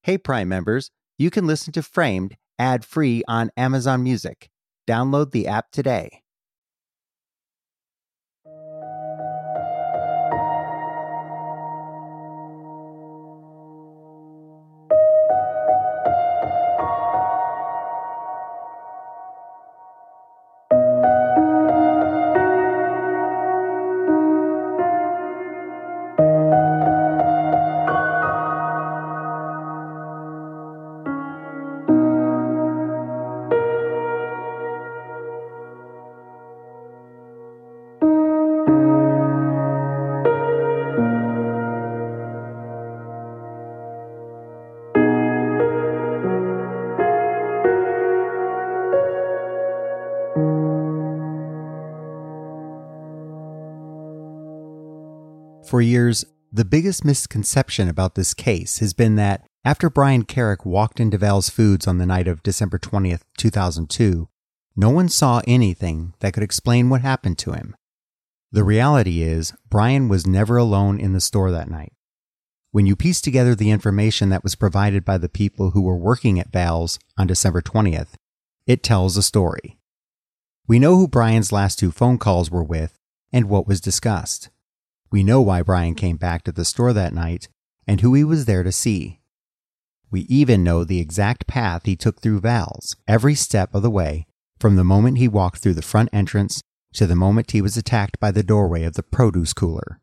Hey Prime members, you can listen to Framed ad-free on Amazon Music. Download the app today. For years, the biggest misconception about this case has been that after Brian Carrick walked into Val's Foods on the night of December 20th, 2002, no one saw anything that could explain what happened to him. The reality is, Brian was never alone in the store that night. When you piece together the information that was provided by the people who were working at Val's on December 20th, it tells a story. We know who Brian's last two phone calls were with and what was discussed. We know why Brian came back to the store that night and who he was there to see. We even know the exact path he took through Val's, every step of the way, from the moment he walked through the front entrance to the moment he was attacked by the doorway of the produce cooler.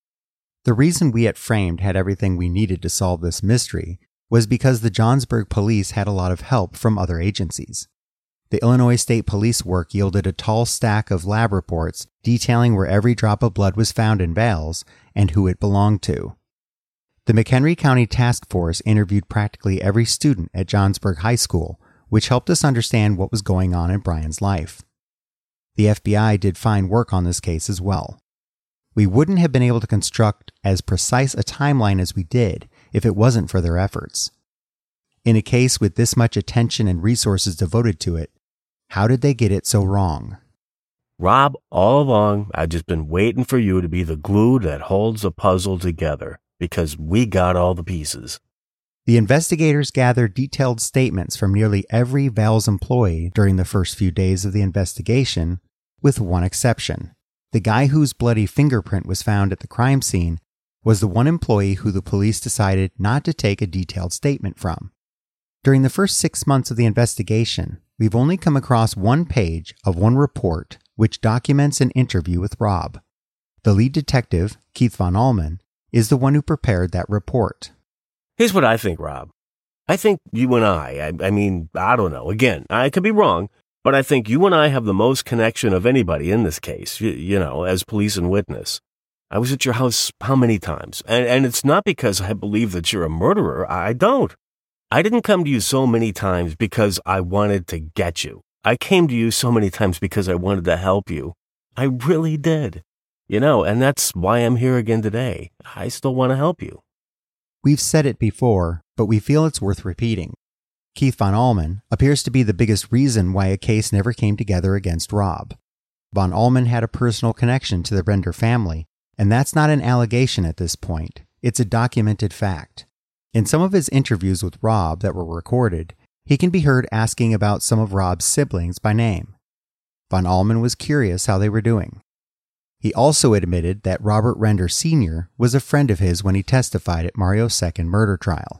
The reason we at Framed had everything we needed to solve this mystery was because the Johnsburg police had a lot of help from other agencies. The Illinois State Police work yielded a tall stack of lab reports detailing where every drop of blood was found in Val's and who it belonged to. The McHenry County Task Force interviewed practically every student at Johnsburg High School, which helped us understand what was going on in Brian's life. The FBI did fine work on this case as well. We wouldn't have been able to construct as precise a timeline as we did if it wasn't for their efforts. In a case with this much attention and resources devoted to it, how did they get it so wrong? Rob, all along, I've just been waiting for you to be the glue that holds the puzzle together, because we got all the pieces. The investigators gathered detailed statements from nearly every Val's employee during the first few days of the investigation, with one exception. The guy whose bloody fingerprint was found at the crime scene was the one employee who the police decided not to take a detailed statement from. During the first 6 months of the investigation, we've only come across one page of one report which documents an interview with Rob. The lead detective, Keith Von Allman, is the one who prepared that report. Here's what I think, Rob. I think you and I don't know. Again, I could be wrong, but I think you and I have the most connection of anybody in this case, you know, as police and witness. I was at your house how many times? And it's not because I believe that you're a murderer. I don't. I didn't come to you so many times because I wanted to get you. I came to you so many times because I wanted to help you. I really did. You know, and that's why I'm here again today. I still want to help you. We've said it before, but we feel it's worth repeating. Keith Von Allman appears to be the biggest reason why a case never came together against Rob. Von Allman had a personal connection to the Render family, and that's not an allegation at this point. It's a documented fact. In some of his interviews with Rob that were recorded, he can be heard asking about some of Rob's siblings by name. Von Allman was curious how they were doing. He also admitted that Robert Render Sr. was a friend of his when he testified at Mario's second murder trial.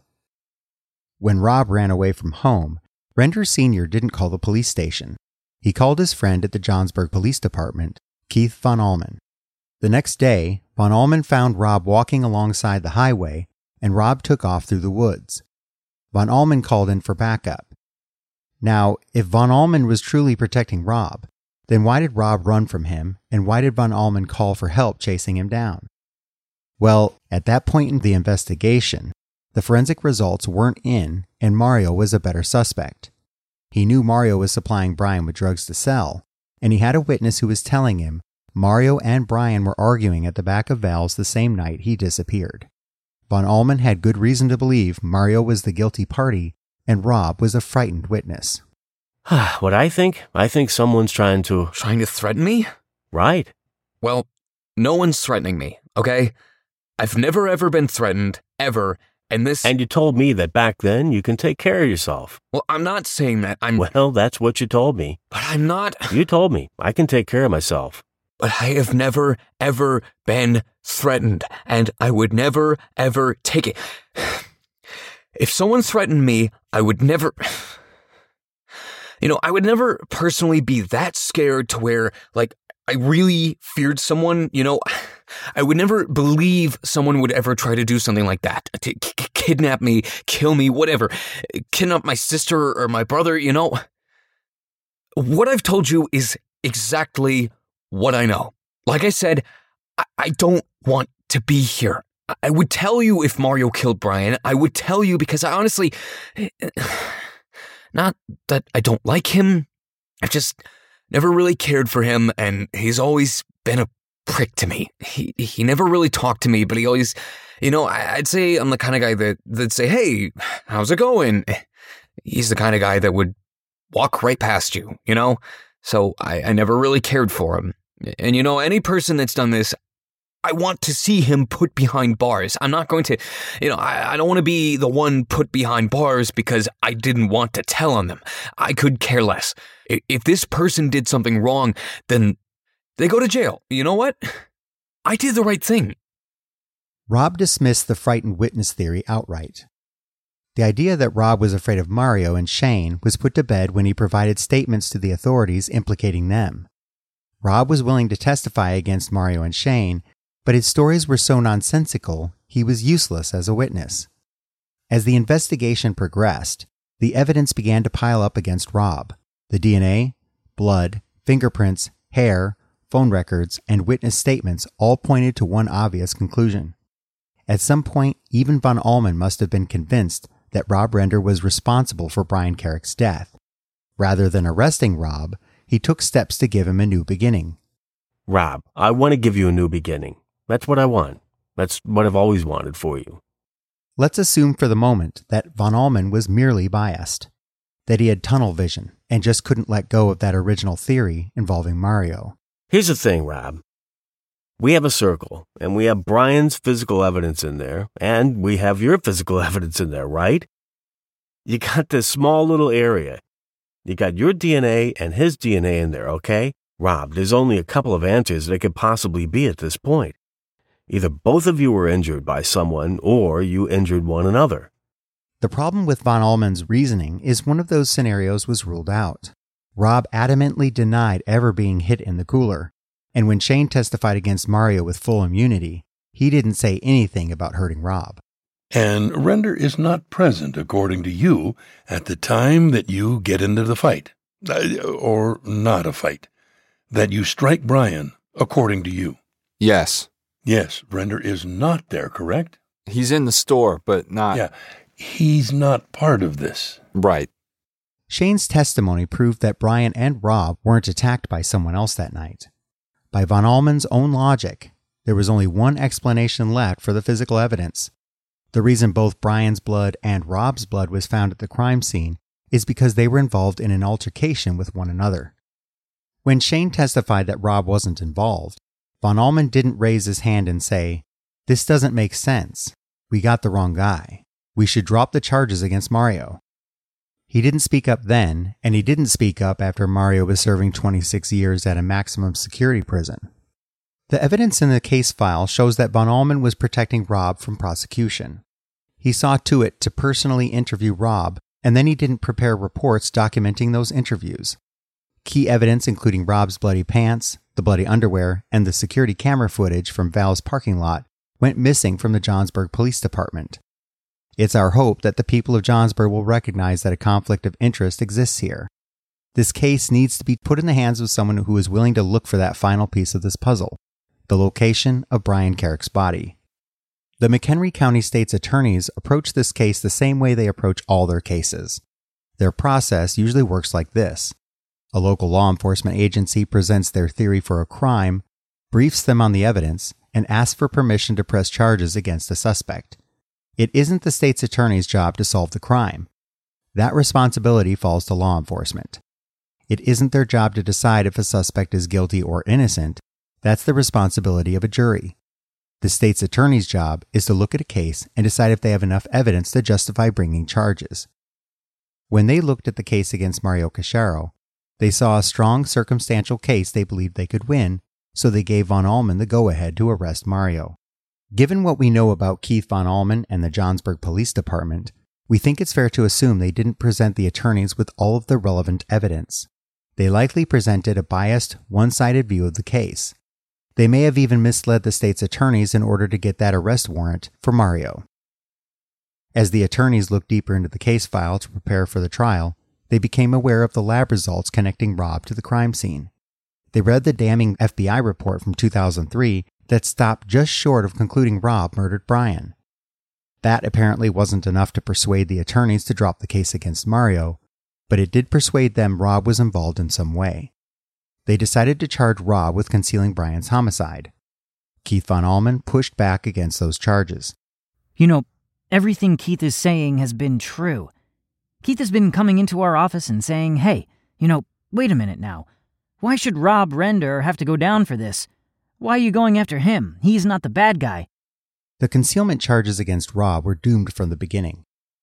When Rob ran away from home, Render Sr. didn't call the police station. He called his friend at the Johnsburg Police Department, Keith Von Allman. The next day, Von Allman found Rob walking alongside the highway, and Rob took off through the woods. Von Allman called in for backup. Now, if Von Allman was truly protecting Rob, then why did Rob run from him, and why did Von Allman call for help chasing him down? Well, at that point in the investigation, the forensic results weren't in, and Mario was a better suspect. He knew Mario was supplying Brian with drugs to sell, and he had a witness who was telling him Mario and Brian were arguing at the back of Val's the same night he disappeared. Von Allman had good reason to believe Mario was the guilty party and Rob was a frightened witness. What I think someone's trying to threaten me? Right. Well, no one's threatening me, okay? I've never ever been threatened, ever, And this... And you told me that back then you can take care of yourself. Well, I'm not saying that. Well, that's what you told me. But I'm not... You told me I can take care of myself. But I have never, ever been threatened, and I would never, ever take it. If someone threatened me, I would never... I would never personally be that scared to where, like, I really feared someone, I would never believe someone would ever try to do something like that. To kidnap me, kill me, whatever. Kidnap my sister or my brother, What I've told you is exactly what I know. Like I said, I don't want to be here. I would tell you if Mario killed Brian. I would tell you because I honestly... Not that I don't like him. I've just never really cared for him, and he's always been a prick to me. He never really talked to me, but he always, I'd say I'm the kind of guy that'd say, hey, how's it going? He's the kind of guy that would walk right past you, So I never really cared for him. And any person that's done this, I want to see him put behind bars. I'm not going to, I don't want to be the one put behind bars because I didn't want to tell on them. I could care less. If this person did something wrong, then they go to jail. You know what? I did the right thing. Rob dismissed the frightened witness theory outright. The idea that Rob was afraid of Mario and Shane was put to bed when he provided statements to the authorities implicating them. Rob was willing to testify against Mario and Shane, but his stories were so nonsensical, he was useless as a witness. As the investigation progressed, the evidence began to pile up against Rob. The DNA, blood, fingerprints, hair, phone records, and witness statements all pointed to one obvious conclusion. At some point, even Von Allmen must have been convinced that Rob Render was responsible for Brian Carrick's death. Rather than arresting Rob, he took steps to give him a new beginning. Rob, I want to give you a new beginning. That's what I want. That's what I've always wanted for you. Let's assume for the moment that Von Allmen was merely biased, that he had tunnel vision and just couldn't let go of that original theory involving Mario. Here's the thing, Rob. We have a circle, and we have Brian's physical evidence in there, and we have your physical evidence in there, right? You got this small little area. You got your DNA and his DNA in there, okay? Rob, there's only a couple of answers that could possibly be at this point. Either both of you were injured by someone, or you injured one another. The problem with Von Allmen's reasoning is one of those scenarios was ruled out. Rob adamantly denied ever being hit in the cooler, and when Shane testified against Mario with full immunity, he didn't say anything about hurting Rob. And Render is not present, according to you, at the time that you get into the fight. Or not a fight. That you strike Brian, according to you. Yes. Yes, Render is not there, correct? He's in the store, but not... Yeah, he's not part of this. Right. Shane's testimony proved that Brian and Rob weren't attacked by someone else that night. By Von Allmen's own logic, there was only one explanation left for the physical evidence. The reason both Brian's blood and Rob's blood was found at the crime scene is because they were involved in an altercation with one another. When Shane testified that Rob wasn't involved, Von Allmen didn't raise his hand and say, "This doesn't make sense. We got the wrong guy. We should drop the charges against Mario." He didn't speak up then, and he didn't speak up after Mario was serving 26 years at a maximum security prison. The evidence in the case file shows that Von Allmen was protecting Rob from prosecution. He saw to it to personally interview Rob, and then he didn't prepare reports documenting those interviews. Key evidence including Rob's bloody pants, the bloody underwear, and the security camera footage from Val's parking lot went missing from the Johnsburg Police Department. It's our hope that the people of Johnsburg will recognize that a conflict of interest exists here. This case needs to be put in the hands of someone who is willing to look for that final piece of this puzzle, the location of Brian Carrick's body. The McHenry County State's attorneys approach this case the same way they approach all their cases. Their process usually works like this. A local law enforcement agency presents their theory for a crime, briefs them on the evidence, and asks for permission to press charges against the suspect. It isn't the state's attorney's job to solve the crime. That responsibility falls to law enforcement. It isn't their job to decide if a suspect is guilty or innocent. That's the responsibility of a jury. The state's attorney's job is to look at a case and decide if they have enough evidence to justify bringing charges. When they looked at the case against Mario Cacharo, they saw a strong circumstantial case they believed they could win, so they gave von Allmen the go-ahead to arrest Mario. Given what we know about Keith von Allmen and the Johnsburg Police Department, we think it's fair to assume they didn't present the attorneys with all of the relevant evidence. They likely presented a biased, one-sided view of the case. They may have even misled the state's attorneys in order to get that arrest warrant for Mario. As the attorneys looked deeper into the case file to prepare for the trial, they became aware of the lab results connecting Rob to the crime scene. They read the damning FBI report from 2003 that stopped just short of concluding Rob murdered Brian. That apparently wasn't enough to persuade the attorneys to drop the case against Mario, but it did persuade them Rob was involved in some way. They decided to charge Rob with concealing Brian's homicide. Keith von Allmen pushed back against those charges. You know, everything Keith is saying has been true. Keith has been coming into our office and saying, hey, wait a minute now. Why should Rob Render have to go down for this? Why are you going after him? He's not the bad guy. The concealment charges against Rob were doomed from the beginning.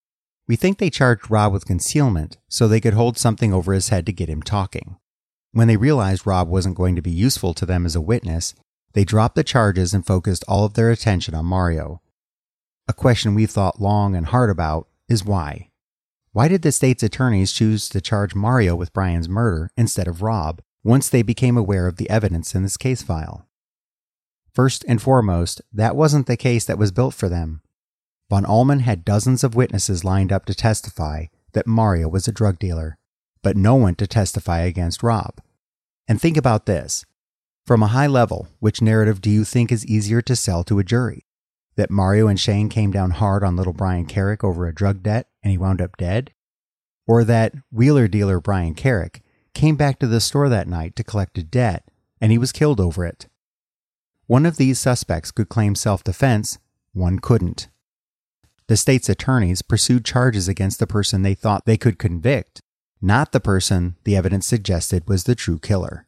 We think they charged Rob with concealment so they could hold something over his head to get him talking. When they realized Rob wasn't going to be useful to them as a witness, they dropped the charges and focused all of their attention on Mario. A question we've thought long and hard about is why. Why did the state's attorneys choose to charge Mario with Brian's murder instead of Rob once they became aware of the evidence in this case file? First and foremost, that wasn't the case that was built for them. Von Allmen had dozens of witnesses lined up to testify that Mario was a drug dealer, but no one to testify against Rob. And think about this. From a high level, which narrative do you think is easier to sell to a jury? That Mario and Shane came down hard on little Brian Carrick over a drug debt and he wound up dead? Or that wheeler dealer Brian Carrick came back to the store that night to collect a debt and he was killed over it? One of these suspects could claim self-defense, one couldn't. The state's attorneys pursued charges against the person they thought they could convict, not the person the evidence suggested was the true killer.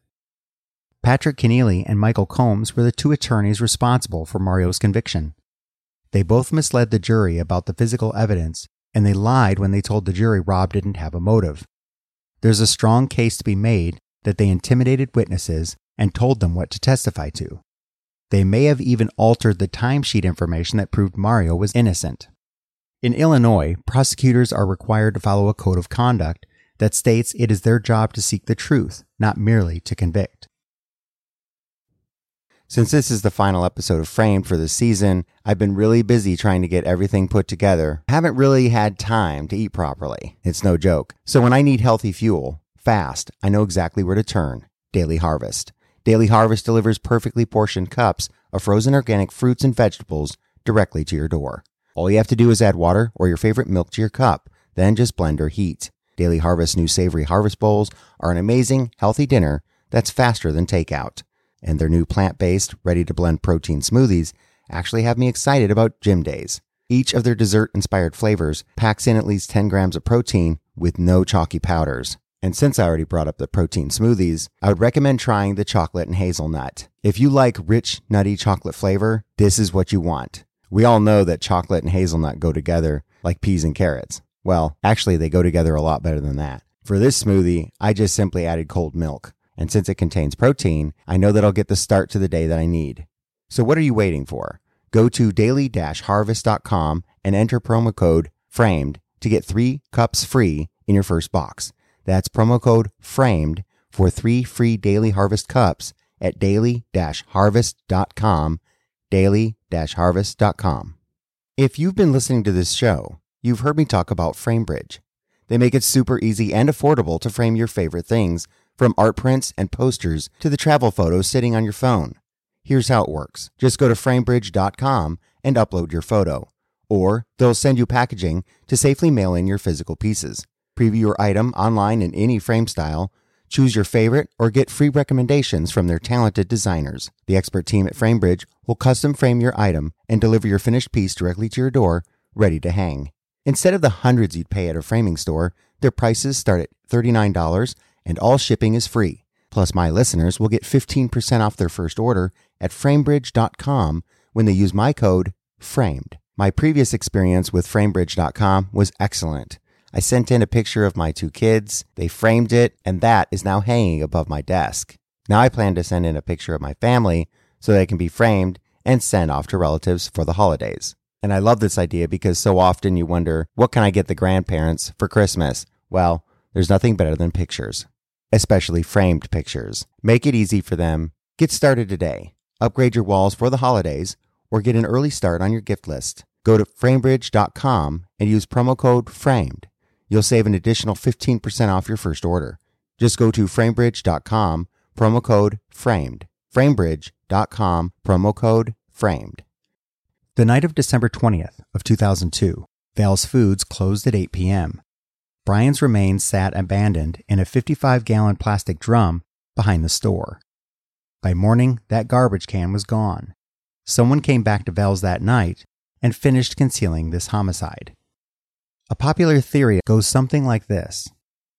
Patrick Keneally and Michael Combs were the two attorneys responsible for Mario's conviction. They both misled the jury about the physical evidence, and they lied when they told the jury Rob didn't have a motive. There's a strong case to be made that they intimidated witnesses and told them what to testify to. They may have even altered the timesheet information that proved Mario was innocent. In Illinois, prosecutors are required to follow a code of conduct that states it is their job to seek the truth, not merely to convict. Since this is the final episode of Framed for this season, I've been really busy trying to get everything put together. I haven't really had time to eat properly. It's no joke. So when I need healthy fuel, fast, I know exactly where to turn. Daily Harvest. Daily Harvest delivers perfectly portioned cups of frozen organic fruits and vegetables directly to your door. All you have to do is add water or your favorite milk to your cup, then just blend or heat. Daily Harvest's new savory harvest bowls are an amazing, healthy dinner that's faster than takeout. And their new plant-based, ready-to-blend protein smoothies actually have me excited about gym days. Each of their dessert-inspired flavors packs in at least 10 grams of protein with no chalky powders. And since I already brought up the protein smoothies, I would recommend trying the chocolate and hazelnut. If you like rich, nutty chocolate flavor, this is what you want. We all know that chocolate and hazelnut go together like peas and carrots. Well, actually, they go together a lot better than that. For this smoothie, I just simply added cold milk. And since it contains protein, I know that I'll get the start to the day that I need. So what are you waiting for? Go to daily-harvest.com and enter promo code FRAMED to get 3 cups free in your first box. That's promo code FRAMED for 3 free Daily Harvest cups at daily-harvest.com, daily-harvest.com. If you've been listening to this show, you've heard me talk about FrameBridge. They make it super easy and affordable to frame your favorite things, from art prints and posters to the travel photos sitting on your phone. Here's how it works. Just go to framebridge.com and upload your photo. Or they'll send you packaging to safely mail in your physical pieces. Preview your item online in any frame style, choose your favorite, or get free recommendations from their talented designers. The expert team at FrameBridge will custom frame your item and deliver your finished piece directly to your door, ready to hang. Instead of the hundreds you'd pay at a framing store, their prices start at $39 and all shipping is free. Plus, my listeners will get 15% off their first order at framebridge.com when they use my code FRAMED. My previous experience with Framebridge.com was excellent. I sent in a picture of my 2 kids, they framed it, and that is now hanging above my desk. Now I plan to send in a picture of my family so they can be framed and sent off to relatives for the holidays. And I love this idea because so often you wonder, what can I get the grandparents for Christmas? Well, there's nothing better than pictures, especially framed pictures. Make it easy for them. Get started today. Upgrade your walls for the holidays or get an early start on your gift list. Go to Framebridge.com and use promo code FRAMED. You'll save an additional 15% off your first order. Just go to Framebridge.com, promo code FRAMED. Framebridge.com, promo code FRAMED. The night of December 20th of 2002, Val's Foods closed at 8 p.m. Brian's remains sat abandoned in a 55-gallon plastic drum behind the store. By morning, that garbage can was gone. Someone came back to Val's that night and finished concealing this homicide. A popular theory goes something like this.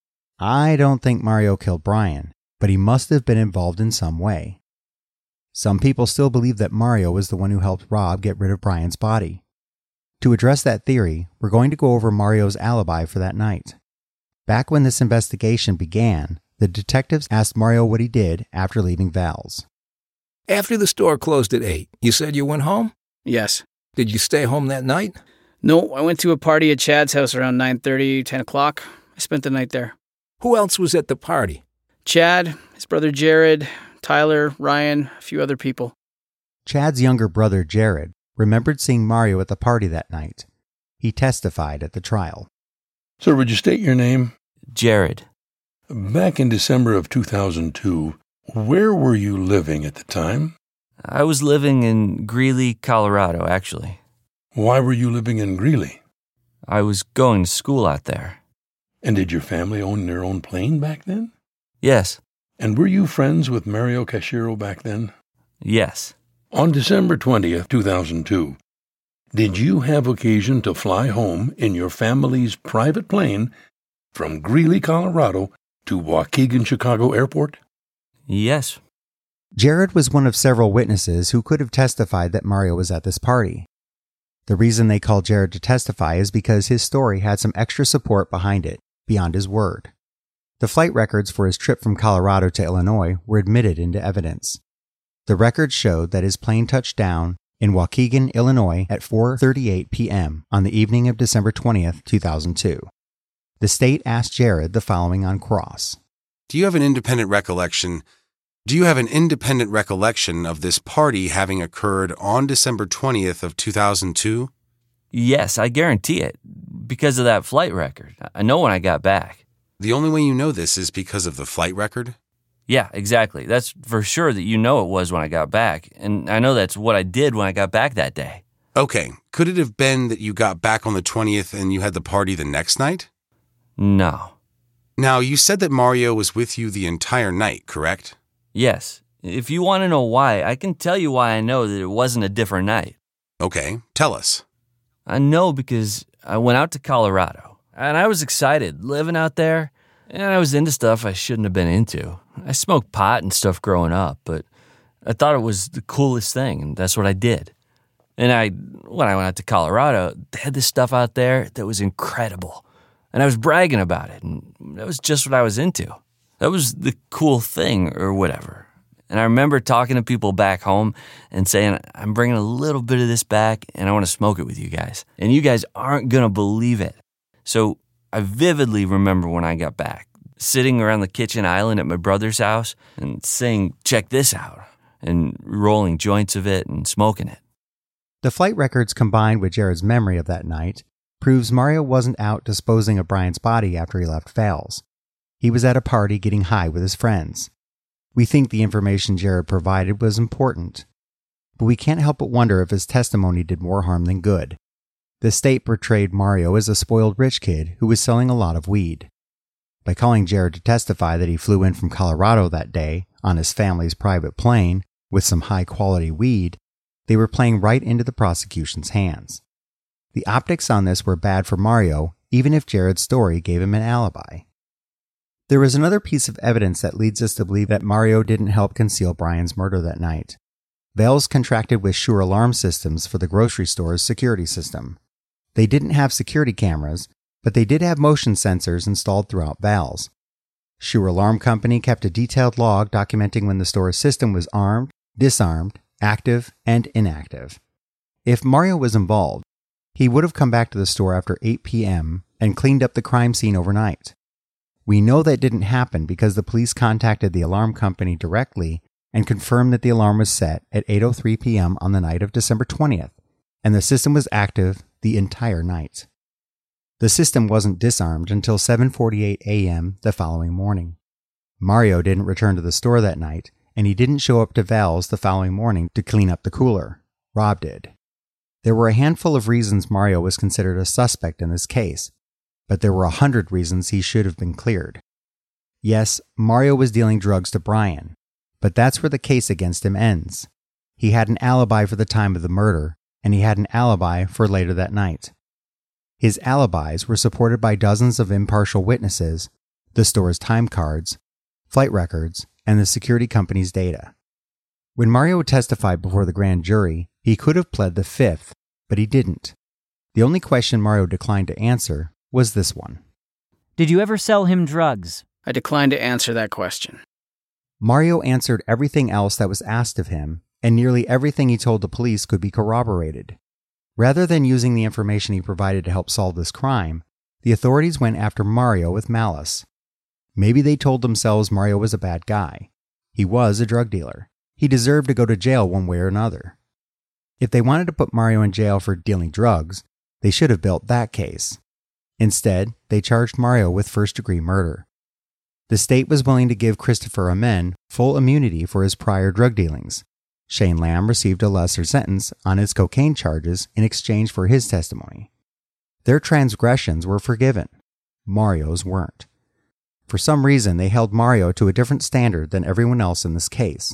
I don't think Mario killed Brian, but he must have been involved in some way. Some people still believe that Mario was the one who helped Rob get rid of Brian's body. To address that theory, we're going to go over Mario's alibi for that night. Back when this investigation began, the detectives asked Mario what he did after leaving Val's. After the store closed at 8, you said you went home? Yes. Did you stay home that night? No, I went to a party at Chad's house around 9:30, 10 o'clock. I spent the night there. Who else was at the party? Chad, his brother Jared, Tyler, Ryan, a few other people. Chad's younger brother Jared remembered seeing Mario at the party that night. He testified at the trial. Sir, would you state your name? Jared. Back in December of 2002, where were you living at the time? I was living in Greeley, Colorado, actually. Why were you living in Greeley? I was going to school out there. And did your family own their own plane back then? Yes. And were you friends with Mario Cashiro back then? Yes. On December 20th, 2002, did you have occasion to fly home in your family's private plane from Greeley, Colorado to Waukegan, Chicago Airport? Yes. Jared was one of several witnesses who could have testified that Mario was at this party. The reason they called Jared to testify is because his story had some extra support behind it, beyond his word. The flight records for his trip from Colorado to Illinois were admitted into evidence. The records showed that his plane touched down in Waukegan, Illinois at 4:38 p.m. on the evening of December 20th, 2002. The state asked Jared the following on cross. Do you have an independent recollection of this party having occurred on December 20th of 2002? Yes, I guarantee it. Because of that flight record. I know when I got back. The only way you know this is because of the flight record? Yeah, exactly. That's for sure that you know it was when I got back. And I know that's what I did when I got back that day. Okay. Could it have been that you got back on the 20th and you had the party the next night? No. Now, you said that Mario was with you the entire night, correct? Yes. If you want to know why, I can tell you why I know that it wasn't a different night. Okay, tell us. I know because I went out to Colorado, and I was excited living out there, and I was into stuff I shouldn't have been into. I smoked pot and stuff growing up, but I thought it was the coolest thing, and that's what I did. And when I went out to Colorado, they had this stuff out there that was incredible, and I was bragging about it, and that was just what I was into. That was the cool thing or whatever. And I remember talking to people back home and saying, I'm bringing a little bit of this back and I want to smoke it with you guys. And you guys aren't going to believe it. So I vividly remember when I got back, sitting around the kitchen island at my brother's house and saying, check this out, and rolling joints of it and smoking it. The flight records combined with Jared's memory of that night proves Mario wasn't out disposing of Brian's body after he left Val's. He was at a party getting high with his friends. We think the information Jared provided was important, but we can't help but wonder if his testimony did more harm than good. The state portrayed Mario as a spoiled rich kid who was selling a lot of weed. By calling Jared to testify that he flew in from Colorado that day on his family's private plane with some high-quality weed, they were playing right into the prosecution's hands. The optics on this were bad for Mario, even if Jared's story gave him an alibi. There is another piece of evidence that leads us to believe that Mario didn't help conceal Brian's murder that night. Vales contracted with Shure Alarm Systems for the grocery store's security system. They didn't have security cameras, but they did have motion sensors installed throughout Vales. Shure Alarm Company kept a detailed log documenting when the store's system was armed, disarmed, active, and inactive. If Mario was involved, he would have come back to the store after 8 p.m. and cleaned up the crime scene overnight. We know that didn't happen because the police contacted the alarm company directly and confirmed that the alarm was set at 8:03 p.m. on the night of December 20th, and the system was active the entire night. The system wasn't disarmed until 7:48 a.m. the following morning. Mario didn't return to the store that night, and he didn't show up to Val's the following morning to clean up the cooler. Rob did. There were a handful of reasons Mario was considered a suspect in this case, but there were 100 reasons he should have been cleared. Yes, Mario was dealing drugs to Brian, but that's where the case against him ends. He had an alibi for the time of the murder, and he had an alibi for later that night. His alibis were supported by dozens of impartial witnesses, the store's time cards, flight records, and the security company's data. When Mario testified before the grand jury, he could have pled the fifth, but he didn't. The only question Mario declined to answer was this one. Did you ever sell him drugs? I decline to answer that question. Mario answered everything else that was asked of him, and nearly everything he told the police could be corroborated. Rather than using the information he provided to help solve this crime, the authorities went after Mario with malice. Maybe they told themselves Mario was a bad guy. He was a drug dealer. He deserved to go to jail one way or another. If they wanted to put Mario in jail for dealing drugs, they should have built that case. Instead, they charged Mario with first-degree murder. The state was willing to give Christopher Amen full immunity for his prior drug dealings. Shane Lamb received a lesser sentence on his cocaine charges in exchange for his testimony. Their transgressions were forgiven. Mario's weren't. For some reason, they held Mario to a different standard than everyone else in this case.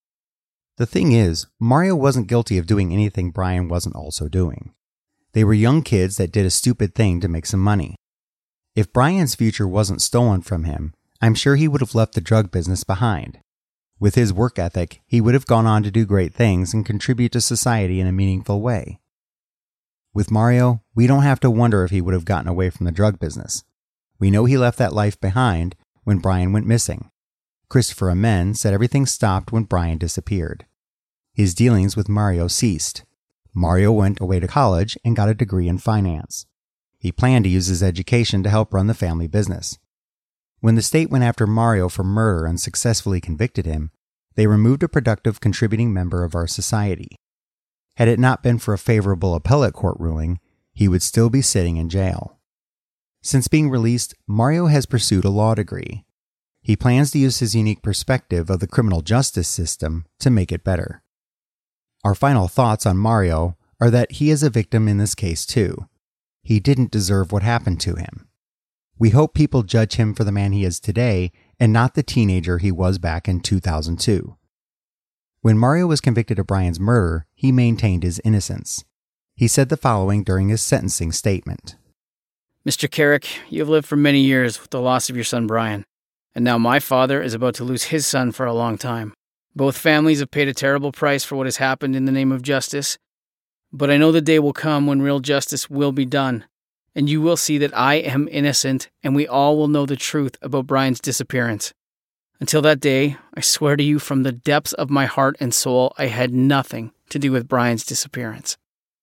The thing is, Mario wasn't guilty of doing anything Brian wasn't also doing. They were young kids that did a stupid thing to make some money. If Brian's future wasn't stolen from him, I'm sure he would have left the drug business behind. With his work ethic, he would have gone on to do great things and contribute to society in a meaningful way. With Mario, we don't have to wonder if he would have gotten away from the drug business. We know he left that life behind when Brian went missing. Christopher Amen said everything stopped when Brian disappeared. His dealings with Mario ceased. Mario went away to college and got a degree in finance. He planned to use his education to help run the family business. When the state went after Mario for murder and successfully convicted him, they removed a productive contributing member of our society. Had it not been for a favorable appellate court ruling, he would still be sitting in jail. Since being released, Mario has pursued a law degree. He plans to use his unique perspective of the criminal justice system to make it better. Our final thoughts on Mario are that he is a victim in this case too. He didn't deserve what happened to him. We hope people judge him for the man he is today and not the teenager he was back in 2002. When Mario was convicted of Brian's murder, he maintained his innocence. He said the following during his sentencing statement. Mr. Carrick, you have lived for many years with the loss of your son Brian, and now my father is about to lose his son for a long time. Both families have paid a terrible price for what has happened in the name of justice, but I know the day will come when real justice will be done, and you will see that I am innocent, and we all will know the truth about Brian's disappearance. Until that day, I swear to you from the depths of my heart and soul, I had nothing to do with Brian's disappearance.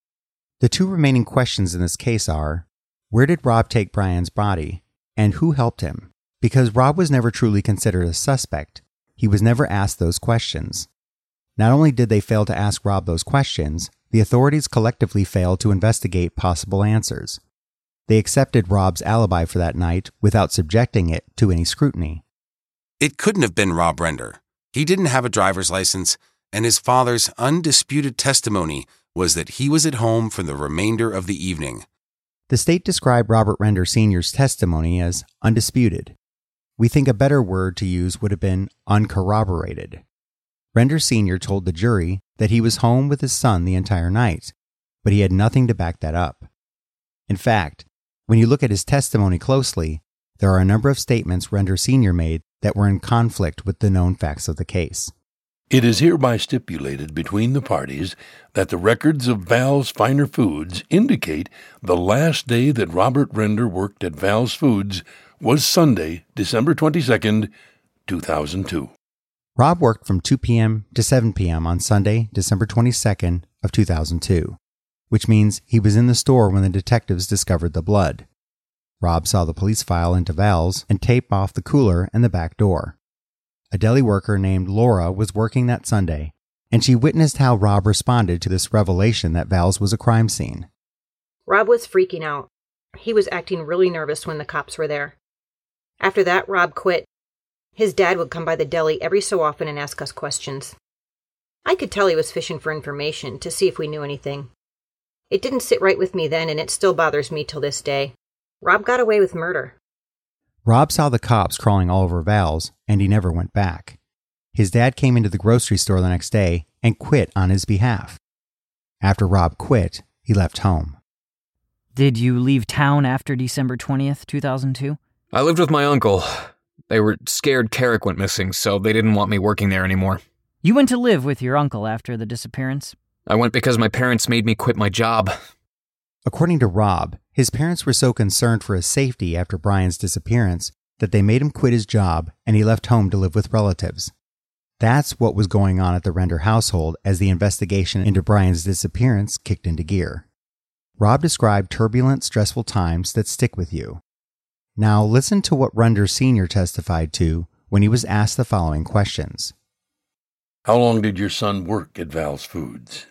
The two remaining questions in this case are, where did Rob take Brian's body, and who helped him? Because Rob was never truly considered a suspect, he was never asked those questions. Not only did they fail to ask Rob those questions, the authorities collectively failed to investigate possible answers. They accepted Rob's alibi for that night without subjecting it to any scrutiny. It couldn't have been Rob Render. He didn't have a driver's license, and his father's undisputed testimony was that he was at home for the remainder of the evening. The state described Robert Render Sr.'s testimony as undisputed. We think a better word to use would have been uncorroborated. Render Sr. told the jury that he was home with his son the entire night, but he had nothing to back that up. In fact, when you look at his testimony closely, there are a number of statements Render Sr. made that were in conflict with the known facts of the case. It is hereby stipulated between the parties that the records of Val's Finer Foods indicate the last day that Robert Render worked at Val's Foods was Sunday, December 22nd, 2002. Rob worked from 2 p.m. to 7 p.m. on Sunday, December 22nd of 2002, which means he was in the store when the detectives discovered the blood. Rob saw the police file into Val's and tape off the cooler and the back door. A deli worker named Laura was working that Sunday, and she witnessed how Rob responded to this revelation that Val's was a crime scene. Rob was freaking out. He was acting really nervous when the cops were there. After that, Rob quit. His dad would come by the deli every so often and ask us questions. I could tell he was fishing for information to see if we knew anything. It didn't sit right with me then, and it still bothers me till this day. Rob got away with murder. Rob saw the cops crawling all over Val's, and he never went back. His dad came into the grocery store the next day and quit on his behalf. After Rob quit, he left home. Did you leave town after December 20th, 2002? I lived with my uncle. They were scared Carrick went missing, so they didn't want me working there anymore. You went to live with your uncle after the disappearance? I went because my parents made me quit my job. According to Rob, his parents were so concerned for his safety after Brian's disappearance that they made him quit his job and he left home to live with relatives. That's what was going on at the Render household as the investigation into Brian's disappearance kicked into gear. Rob described turbulent, stressful times that stick with you. Now listen to what Render Sr. testified to when he was asked the following questions. How long did your son work at Val's Foods?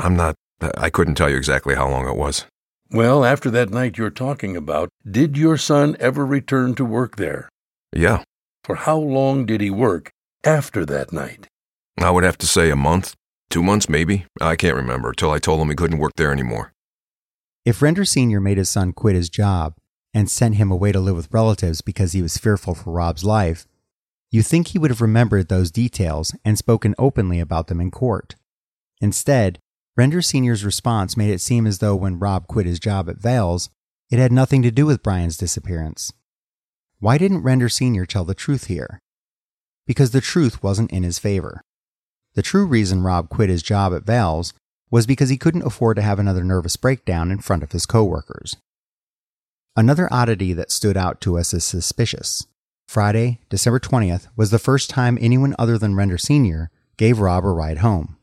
I couldn't tell you exactly how long it was. Well, after that night you're talking about, did your son ever return to work there? Yeah. For how long did he work after that night? I would have to say a month, 2 months maybe. I can't remember till I told him he couldn't work there anymore. If Render Sr. made his son quit his job and sent him away to live with relatives because he was fearful for Rob's life, you think he would have remembered those details and spoken openly about them in court. Instead, Render Sr.'s response made it seem as though when Rob quit his job at Val's, it had nothing to do with Brian's disappearance. Why didn't Render Sr. tell the truth here? Because the truth wasn't in his favor. The true reason Rob quit his job at Val's was because he couldn't afford to have another nervous breakdown in front of his coworkers. Another oddity that stood out to us as suspicious. Friday, December 20th, was the first time anyone other than Render Sr. gave Rob a ride home.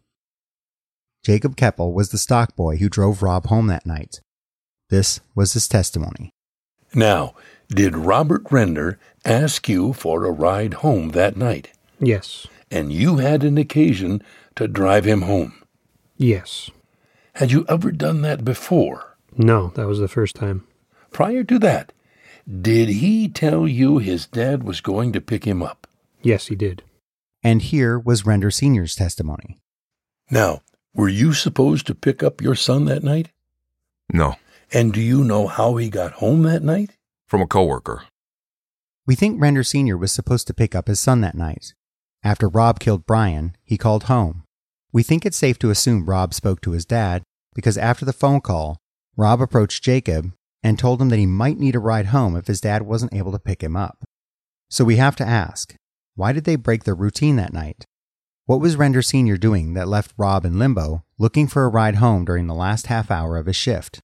Jacob Keppel was the stock boy who drove Rob home that night. This was his testimony. Now, did Robert Render ask you for a ride home that night? Yes. And you had an occasion to drive him home? Yes. Had you ever done that before? No, that was the first time. Prior to that, did he tell you his dad was going to pick him up? Yes, he did. And here was Render Sr.'s testimony. Now, were you supposed to pick up your son that night? No. And do you know how he got home that night? From a coworker. We think Render Sr. was supposed to pick up his son that night. After Rob killed Brian, he called home. We think it's safe to assume Rob spoke to his dad because after the phone call, Rob approached Jacob and told him that he might need a ride home if his dad wasn't able to pick him up. So we have to ask, why did they break their routine that night? What was Render Sr. doing that left Rob in limbo, looking for a ride home during the last half hour of his shift?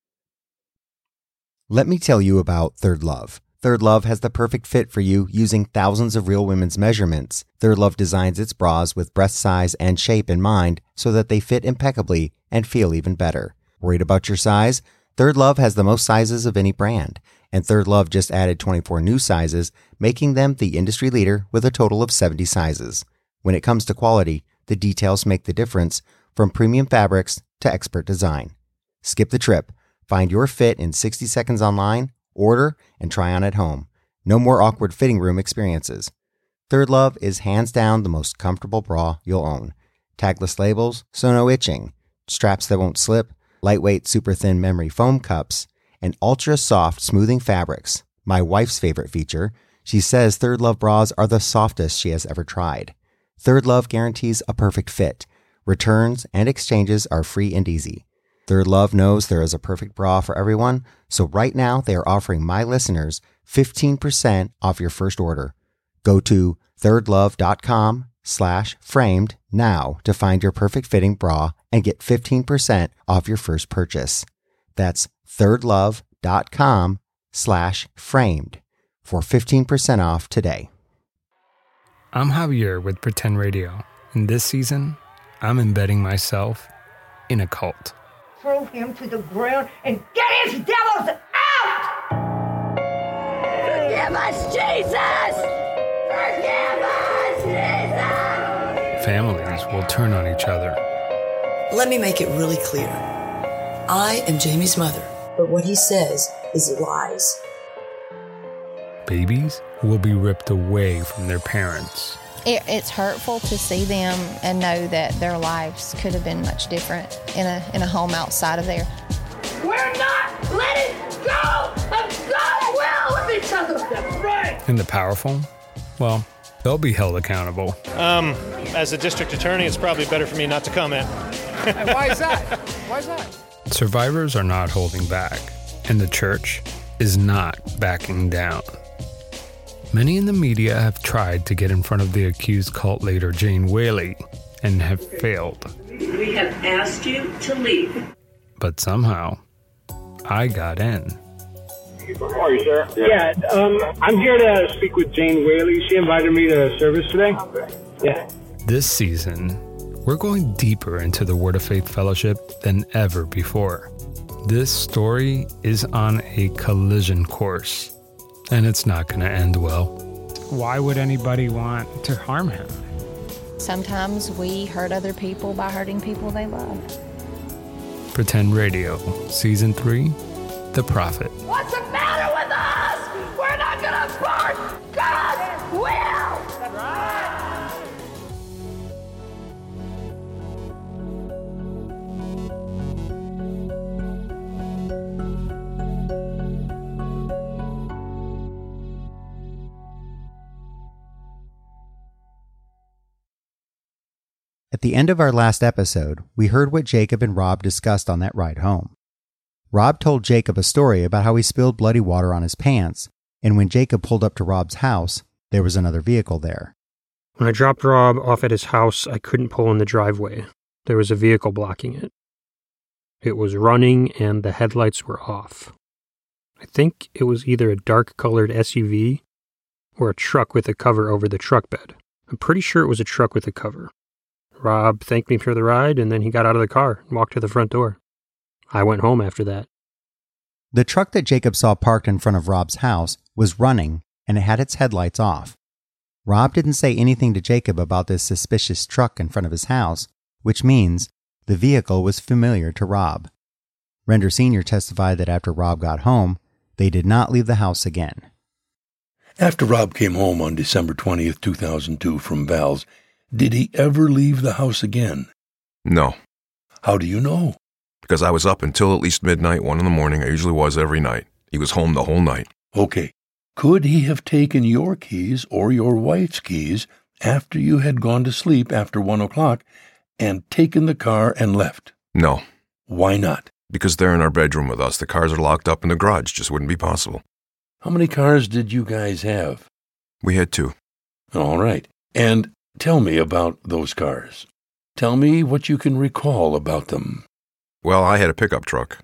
Let me tell you about Third Love. Third Love has the perfect fit for you using thousands of real women's measurements. Third Love designs its bras with breast size and shape in mind so that they fit impeccably and feel even better. Worried about your size? Third Love has the most sizes of any brand, and Third Love just added 24 new sizes, making them the industry leader with a total of 70 sizes. When it comes to quality, the details make the difference, from premium fabrics to expert design. Skip the trip. Find your fit in 60 seconds online, order, and try on at home. No more awkward fitting room experiences. Third Love is hands down the most comfortable bra you'll own. Tagless labels, so no itching. Straps that won't slip, lightweight super thin memory foam cups, and ultra soft smoothing fabrics. My wife's favorite feature. She says Third Love bras are the softest she has ever tried. Third Love guarantees a perfect fit. Returns and exchanges are free and easy. Third Love knows there is a perfect bra for everyone, so right now they are offering my listeners 15% off your first order. Go to thirdlove.com, thirdlove.com/framed now to find your perfect fitting bra and get 15% off your first purchase. That's thirdlove.com/framed for 15% off today. I'm Javier with Pretend Radio, and this season, I'm embedding myself in a cult. Throw him to the ground and get his devils out! Forgive us, Jesus! Forgive us, Jesus! Families will turn on each other. Let me make it really clear. I am Jamie's mother, but what he says is lies. Babies will be ripped away from their parents. It's hurtful to see them and know that their lives could have been much different in a home outside of there. We're not letting go of God's will with each other. That's right. And the powerful, well, they'll be held accountable. As a district attorney, it's probably better for me not to comment. Why is that? Why is that? Survivors are not holding back, and the church is not backing down. Many in the media have tried to get in front of the accused cult leader Jane Whaley and have failed. We have asked you to leave. But somehow, I got in. How are you, sir? Yeah, I'm here to speak with Jane Whaley. She invited me to service today. Yeah. This season, we're going deeper into the Word of Faith Fellowship than ever before. This story is on a collision course, and it's not going to end well. Why would anybody want to harm him? Sometimes we hurt other people by hurting people they love. Pretend Radio, Season 3, The Prophet. What's the matter with us? We're not gonna burn God's will! That's right. At the end of our last episode, we heard what Jacob and Rob discussed on that ride home. Rob told Jacob a story about how he spilled bloody water on his pants, and when Jacob pulled up to Rob's house, there was another vehicle there. When I dropped Rob off at his house, I couldn't pull in the driveway. There was a vehicle blocking it. It was running and the headlights were off. I think it was either a dark-colored SUV or a truck with a cover over the truck bed. I'm pretty sure it was a truck with a cover. Rob thanked me for the ride, and then he got out of the car and walked to the front door. I went home after that. The truck that Jacob saw parked in front of Rob's house was running, and it had its headlights off. Rob didn't say anything to Jacob about this suspicious truck in front of his house, which means the vehicle was familiar to Rob. Render Sr. testified that after Rob got home, they did not leave the house again. After Rob came home on December 20th, 2002 from Val's, did he ever leave the house again? No. How do you know? Because I was up until at least midnight, 1 a.m. I usually was every night. He was home the whole night. Okay. Could he have taken your keys or your wife's keys after you had gone to sleep after 1 o'clock and taken the car and left? No. Why not? Because they're in our bedroom with us. The cars are locked up in the garage. Just wouldn't be possible. How many cars did you guys have? We had 2. All right. And tell me about those cars. Tell me what you can recall about them. Well, I had a pickup truck.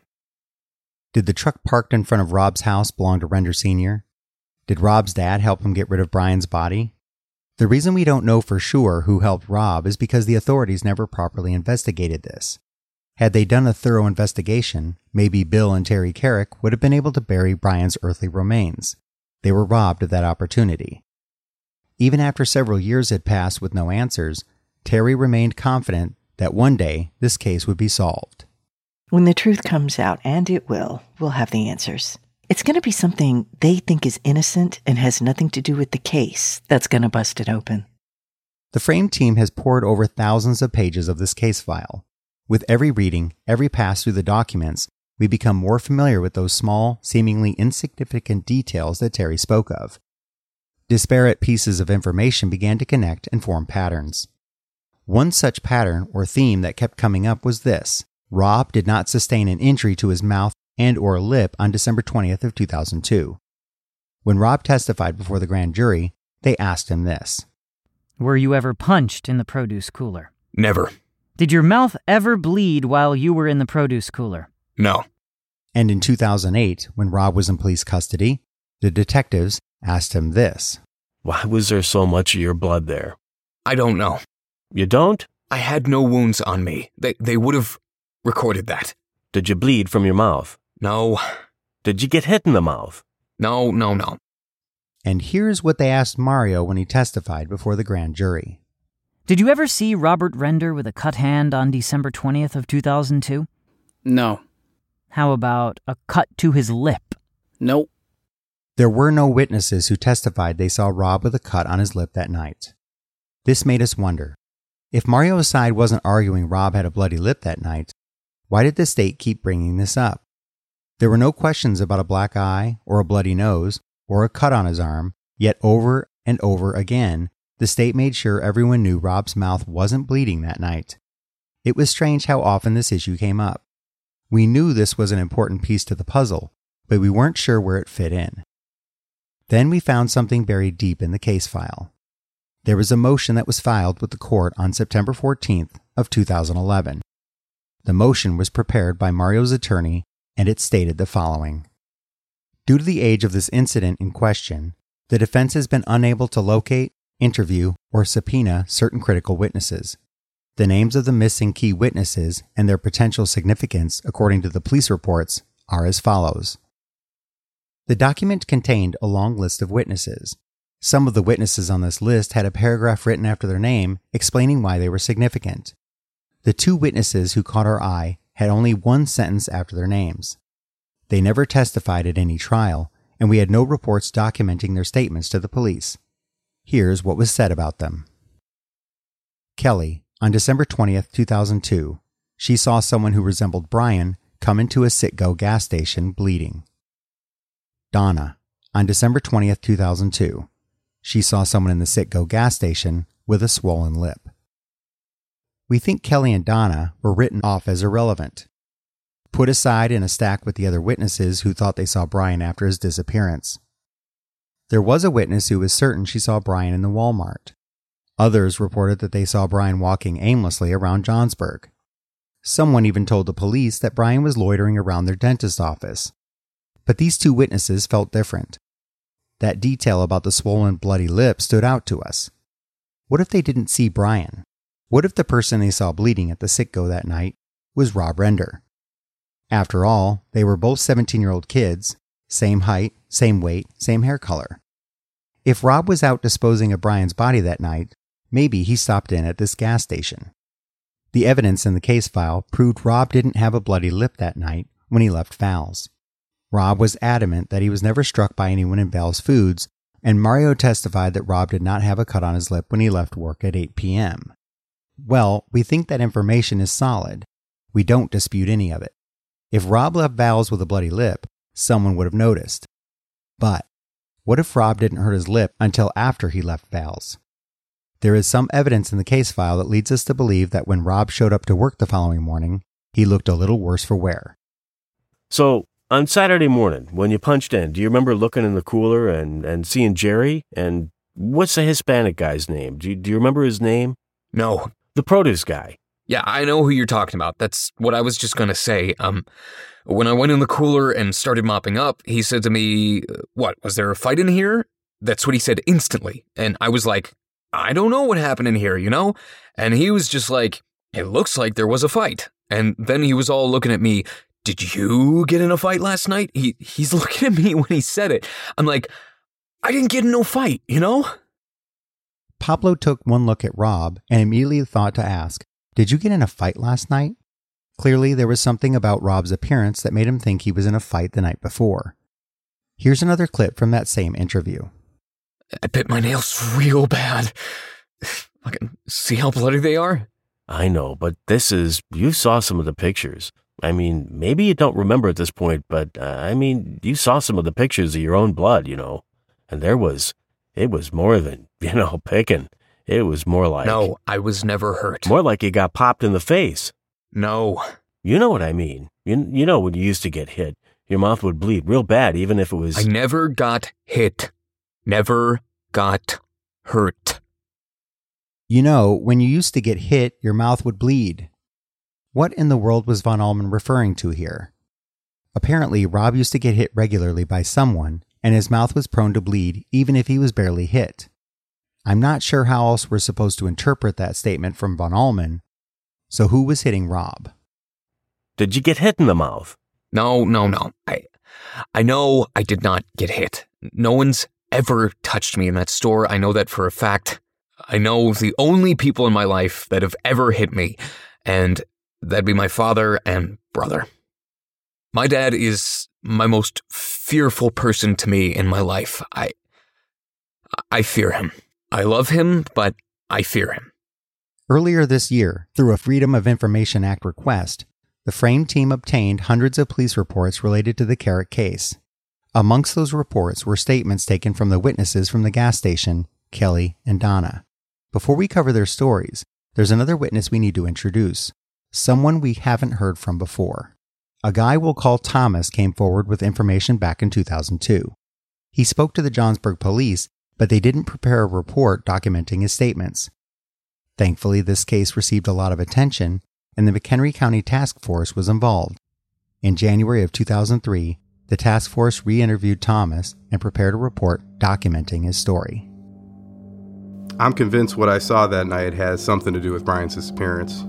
Did the truck parked in front of Rob's house belong to Render Sr.? Did Rob's dad help him get rid of Brian's body? The reason we don't know for sure who helped Rob is because the authorities never properly investigated this. Had they done a thorough investigation, maybe Bill and Terry Carrick would have been able to bury Brian's earthly remains. They were robbed of that opportunity. Even after several years had passed with no answers, Terry remained confident that one day this case would be solved. When the truth comes out, and it will, we'll have the answers. It's going to be something they think is innocent and has nothing to do with the case that's going to bust it open. The Frame team has poured over thousands of pages of this case file. With every reading, every pass through the documents, we become more familiar with those small, seemingly insignificant details that Terry spoke of. Disparate pieces of information began to connect and form patterns. One such pattern or theme that kept coming up was this: Rob did not sustain an injury to his mouth and or lip on December 20th of 2002. When Rob testified before the grand jury, they asked him this. Were you ever punched in the produce cooler? Never. Did your mouth ever bleed while you were in the produce cooler? No. And in 2008, when Rob was in police custody, the detectives asked him this. Why was there so much of your blood there? I don't know. You don't? I had no wounds on me. They would have recorded that. Did you bleed from your mouth? No. Did you get hit in the mouth? No. And here's what they asked Mario when he testified before the grand jury. Did you ever see Robert Render with a cut hand on December 20th of 2002? No. How about a cut to his lip? Nope. There were no witnesses who testified they saw Rob with a cut on his lip that night. This made us wonder, if Mario's side wasn't arguing Rob had a bloody lip that night, why did the state keep bringing this up? There were no questions about a black eye or a bloody nose or a cut on his arm, yet over and over again, the state made sure everyone knew Rob's mouth wasn't bleeding that night. It was strange how often this issue came up. We knew this was an important piece to the puzzle, but we weren't sure where it fit in. Then we found something buried deep in the case file. There was a motion that was filed with the court on September 14th of 2011. The motion was prepared by Mario's attorney, and it stated the following. Due to the age of this incident in question, the defense has been unable to locate, interview, or subpoena certain critical witnesses. The names of the missing key witnesses and their potential significance, according to the police reports, are as follows. The document contained a long list of witnesses. Some of the witnesses on this list had a paragraph written after their name explaining why they were significant. The two witnesses who caught our eye had only one sentence after their names. They never testified at any trial, and we had no reports documenting their statements to the police. Here's what was said about them. Kelly, on December 20th, 2002, she saw someone who resembled Brian come into a Citgo gas station bleeding. Donna, on December 20th, 2002, she saw someone in the Citgo gas station with a swollen lip. We think Kelly and Donna were written off as irrelevant, put aside in a stack with the other witnesses who thought they saw Brian after his disappearance. There was a witness who was certain she saw Brian in the Walmart. Others reported that they saw Brian walking aimlessly around Johnsburg. Someone even told the police that Brian was loitering around their dentist's office. But these two witnesses felt different. That detail about the swollen, bloody lip stood out to us. What if they didn't see Brian? What if the person they saw bleeding at the Citgo that night was Rob Render? After all, they were both 17-year-old kids, same height, same weight, same hair color. If Rob was out disposing of Brian's body that night, maybe he stopped in at this gas station. The evidence in the case file proved Rob didn't have a bloody lip that night when he left Val's. Rob was adamant that he was never struck by anyone in Val's Foods, and Mario testified that Rob did not have a cut on his lip when he left work at 8 p.m. Well, we think that information is solid. We don't dispute any of it. If Rob left Val's with a bloody lip, someone would have noticed. But what if Rob didn't hurt his lip until after he left Val's? There is some evidence in the case file that leads us to believe that when Rob showed up to work the following morning, he looked a little worse for wear. So, on Saturday morning, when you punched in, do you remember looking in the cooler and seeing Jerry? And what's the Hispanic guy's name? Do you remember his name? No. The produce guy. Yeah, I know who you're talking about. That's what I was just going to say. When I went in the cooler and started mopping up, he said to me, what, was there a fight in here? That's what he said instantly. And I was like, I don't know what happened in here, you know? And he was just like, it looks like there was a fight. And then he was all looking at me, did you get in a fight last night? He's looking at me when he said it. I'm like, I didn't get in no fight, you know? Pablo took one look at Rob and immediately thought to ask, did you get in a fight last night? Clearly, there was something about Rob's appearance that made him think he was in a fight the night before. Here's another clip from that same interview. I bit my nails real bad. I can see how bloody they are. I know, but you saw some of the pictures. I mean, maybe you don't remember at this point, but you saw some of the pictures of your own blood, you know. And it was more than, picking. It was more like... No, I was never hurt. More like you got popped in the face. No. You know what I mean. You know when you used to get hit, your mouth would bleed real bad, even if it was... I never got hit. Never got hurt. You know, when you used to get hit, your mouth would bleed. What in the world was von Allmen referring to here? Apparently, Rob used to get hit regularly by someone, and his mouth was prone to bleed even if he was barely hit. I'm not sure how else we're supposed to interpret that statement from von Allmen. So who was hitting Rob? Did you get hit in the mouth? No. I know I did not get hit. No one's ever touched me in that store. I know that for a fact. I know the only people in my life that have ever hit me, and that'd be my father and brother. My dad is my most fearful person to me in my life. I fear him. I love him, but I fear him. Earlier this year, through a Freedom of Information Act request, the Frame team obtained hundreds of police reports related to the Carrick case. Amongst those reports were statements taken from the witnesses from the gas station, Kelly and Donna. Before we cover their stories, there's another witness we need to introduce, someone we haven't heard from before. A guy we'll call Thomas came forward with information back in 2002. He spoke to the Johnsburg police, but they didn't prepare a report documenting his statements. Thankfully, this case received a lot of attention, and the McHenry County Task Force was involved. In January of 2003, the task force re-interviewed Thomas and prepared a report documenting his story. I'm convinced what I saw that night has something to do with Brian's disappearance.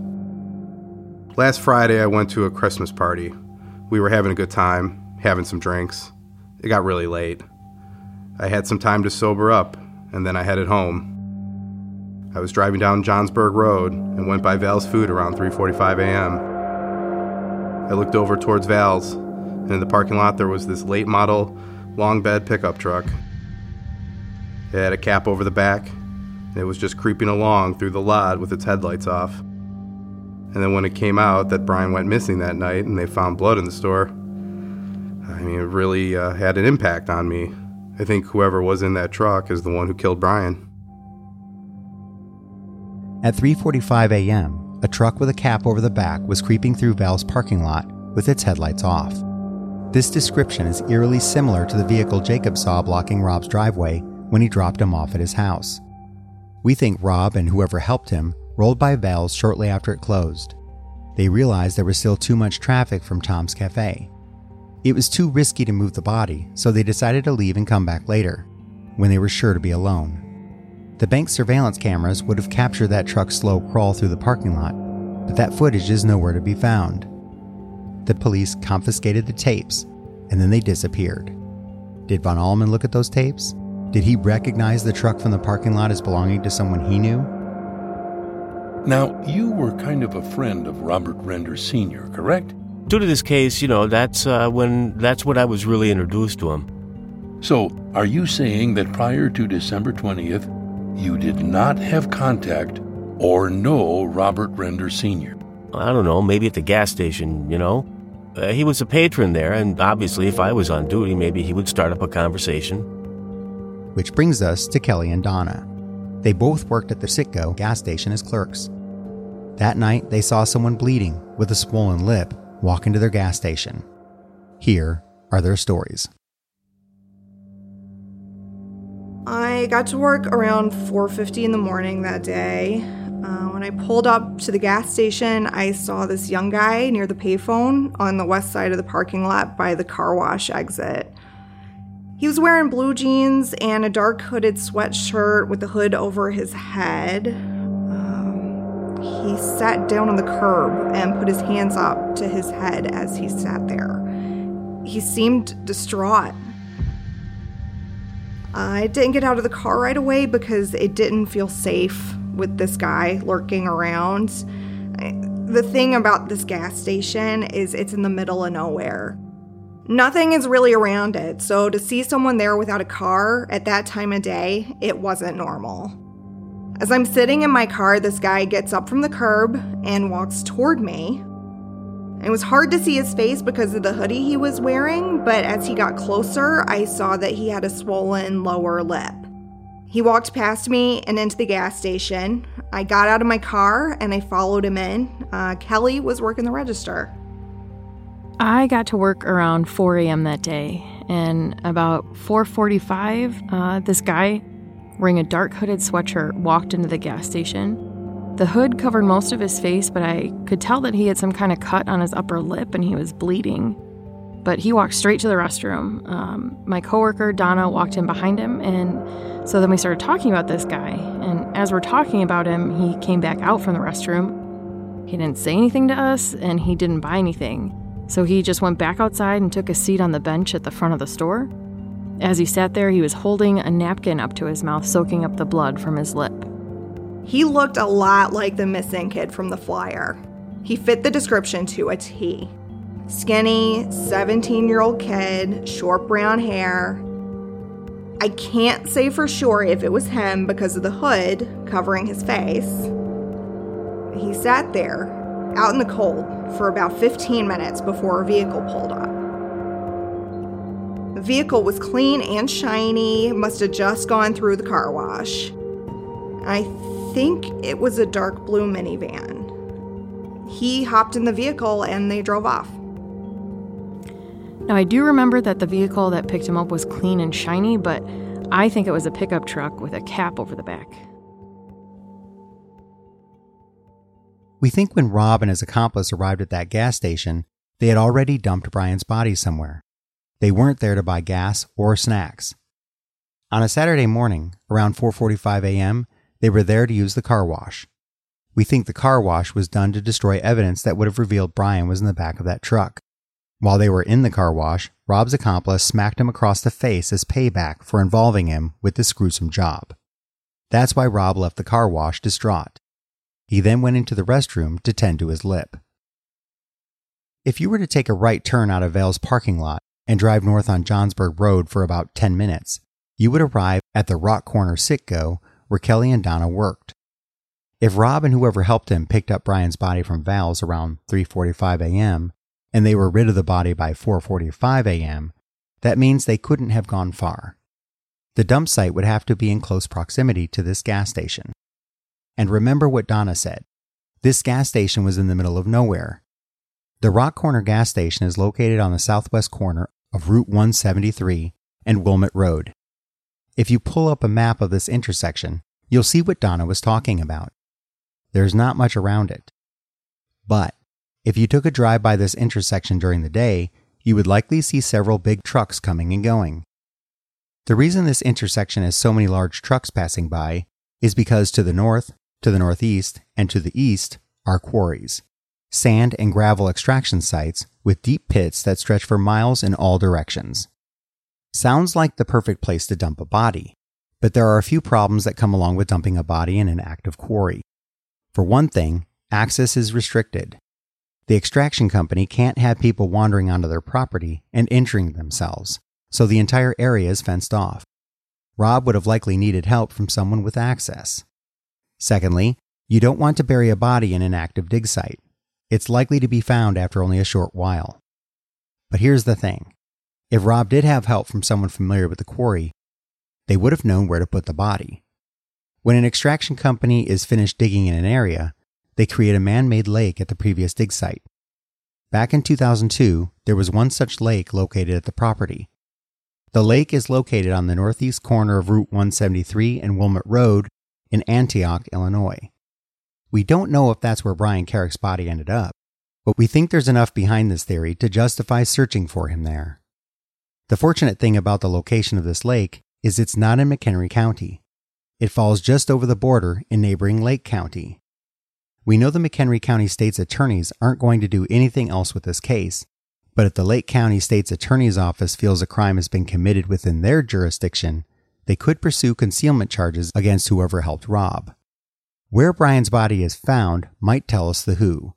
Last Friday, I went to a Christmas party. We were having a good time, having some drinks. It got really late. I had some time to sober up, and then I headed home. I was driving down Johnsburg Road and went by Val's Food around 3:45 a.m. I looked over towards Val's, and in the parking lot there was this late model, long bed pickup truck. It had a cap over the back, and it was just creeping along through the lot with its headlights off. And then when it came out that Brian went missing that night and they found blood in the store, it really had an impact on me. I think whoever was in that truck is the one who killed Brian. At 3:45 a.m., a truck with a cap over the back was creeping through Val's parking lot with its headlights off. This description is eerily similar to the vehicle Jacob saw blocking Rob's driveway when he dropped him off at his house. We think Rob and whoever helped him rolled by Val's shortly after it closed. They realized there was still too much traffic from Tom's Cafe. It was too risky to move the body, so they decided to leave and come back later, when they were sure to be alone. The bank's surveillance cameras would have captured that truck's slow crawl through the parking lot, but that footage is nowhere to be found. The police confiscated the tapes, and then they disappeared. Did von Allmen look at those tapes? Did he recognize the truck from the parking lot as belonging to someone he knew? Now, you were kind of a friend of Robert Render Sr., correct? Due to this case, that's when I was really introduced to him. So, are you saying that prior to December 20th, you did not have contact or know Robert Render Sr.? I don't know, maybe at the gas station, He was a patron there, and obviously if I was on duty, maybe he would start up a conversation. Which brings us to Kelly and Donna. They both worked at the Citgo gas station as clerks. That night, they saw someone bleeding with a swollen lip walk into their gas station. Here are their stories. I got to work around 4:50 in the morning that day. When I pulled up to the gas station, I saw this young guy near the payphone on the west side of the parking lot by the car wash exit. He was wearing blue jeans and a dark hooded sweatshirt with the hood over his head. He sat down on the curb and put his hands up to his head as he sat there. He seemed distraught. I didn't get out of the car right away because it didn't feel safe with this guy lurking around. The thing about this gas station is it's in the middle of nowhere. Nothing is really around it, so to see someone there without a car at that time of day, it wasn't normal. As I'm sitting in my car, this guy gets up from the curb and walks toward me. It was hard to see his face because of the hoodie he was wearing, but as he got closer, I saw that he had a swollen lower lip. He walked past me and into the gas station. I got out of my car and I followed him in. Kelly was working the register. I got to work around 4 a.m. that day, and about 4:45, this guy wearing a dark hooded sweatshirt, walked into the gas station. The hood covered most of his face, but I could tell that he had some kind of cut on his upper lip and he was bleeding. But he walked straight to the restroom. My coworker, Donna, walked in behind him, and so then we started talking about this guy. And as we're talking about him, he came back out from the restroom. He didn't say anything to us, and he didn't buy anything. So he just went back outside and took a seat on the bench at the front of the store. As he sat there, he was holding a napkin up to his mouth, soaking up the blood from his lip. He looked a lot like the missing kid from the flyer. He fit the description to a T. Skinny, 17-year-old kid, short brown hair. I can't say for sure if it was him because of the hood covering his face. He sat there, out in the cold, for about 15 minutes before a vehicle pulled up. The vehicle was clean and shiny, must have just gone through the car wash. I think it was a dark blue minivan. He hopped in the vehicle and they drove off. Now, I do remember that the vehicle that picked him up was clean and shiny, but I think it was a pickup truck with a cap over the back. We think when Rob and his accomplice arrived at that gas station, they had already dumped Brian's body somewhere. They weren't there to buy gas or snacks. On a Saturday morning, around 4:45 a.m., they were there to use the car wash. We think the car wash was done to destroy evidence that would have revealed Brian was in the back of that truck. While they were in the car wash, Rob's accomplice smacked him across the face as payback for involving him with this gruesome job. That's why Rob left the car wash distraught. He then went into the restroom to tend to his lip. If you were to take a right turn out of Vail's parking lot and drive north on Johnsburg Road for about 10 minutes, you would arrive at the Rock Corner Sitco where Kelly and Donna worked. If Rob and whoever helped him picked up Brian's body from Val's around 3:45 a.m., and they were rid of the body by 4:45 a.m., that means they couldn't have gone far. The dump site would have to be in close proximity to this gas station. And remember what Donna said. This gas station was in the middle of nowhere. The Rock Corner gas station is located on the southwest corner of Route 173 and Wilmette Road. If you pull up a map of this intersection, you'll see what Donna was talking about. There's not much around it. But if you took a drive by this intersection during the day, you would likely see several big trucks coming and going. The reason this intersection has so many large trucks passing by is because to the north, to the northeast, and to the east are quarries, sand and gravel extraction sites with deep pits that stretch for miles in all directions. Sounds like the perfect place to dump a body, but there are a few problems that come along with dumping a body in an active quarry. For one thing, access is restricted. The extraction company can't have people wandering onto their property and injuring themselves, so the entire area is fenced off. Rob would have likely needed help from someone with access. Secondly, you don't want to bury a body in an active dig site. It's likely to be found after only a short while. But here's the thing. If Rob did have help from someone familiar with the quarry, they would have known where to put the body. When an extraction company is finished digging in an area, they create a man-made lake at the previous dig site. Back in 2002, there was one such lake located at the property. The lake is located on the northeast corner of Route 173 and Wilmette Road in Antioch, Illinois. We don't know if that's where Brian Carrick's body ended up, but we think there's enough behind this theory to justify searching for him there. The fortunate thing about the location of this lake is it's not in McHenry County. It falls just over the border in neighboring Lake County. We know the McHenry County State's attorneys aren't going to do anything else with this case, but if the Lake County State's Attorney's Office feels a crime has been committed within their jurisdiction, they could pursue concealment charges against whoever helped Rob. Where Brian's body is found might tell us the who.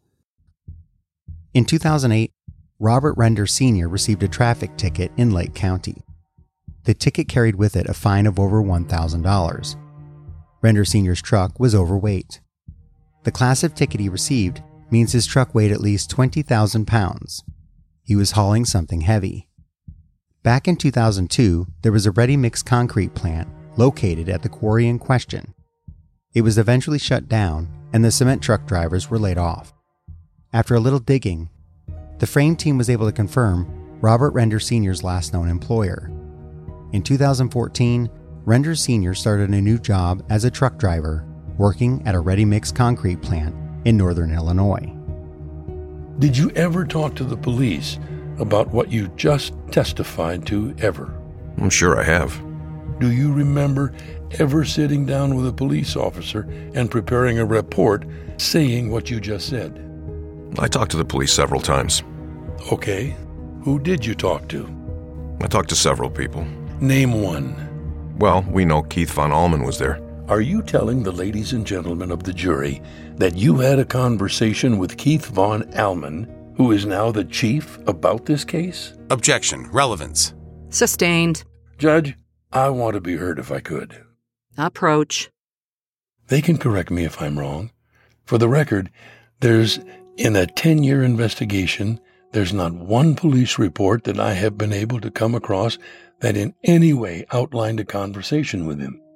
In 2008, Robert Render Sr. received a traffic ticket in Lake County. The ticket carried with it a fine of over $1,000. Render Sr.'s truck was overweight. The class of ticket he received means his truck weighed at least 20,000 pounds. He was hauling something heavy. Back in 2002, there was a ready-mix concrete plant located at the quarry in question. It was eventually shut down, and the cement truck drivers were laid off. After a little digging, the frame team was able to confirm Robert Render Sr.'s last known employer. In 2014, Render Sr. started a new job as a truck driver, working at a ready-mix concrete plant in northern Illinois. Did you ever talk to the police about what you just testified to ever? I'm sure I have. Do you remember ever sitting down with a police officer and preparing a report saying what you just said? I talked to the police several times. Okay. Who did you talk to? I talked to several people. Name one. Well, we know Keith Von Allman was there. Are you telling the ladies and gentlemen of the jury that you had a conversation with Keith Von Allman, who is now the chief, about this case? Objection. Relevance. Sustained. Judge, I want to be heard if I could. Approach. They can correct me if I'm wrong. For the record, in a 10-year investigation, there's not one police report that I have been able to come across that in any way outlined a conversation with him.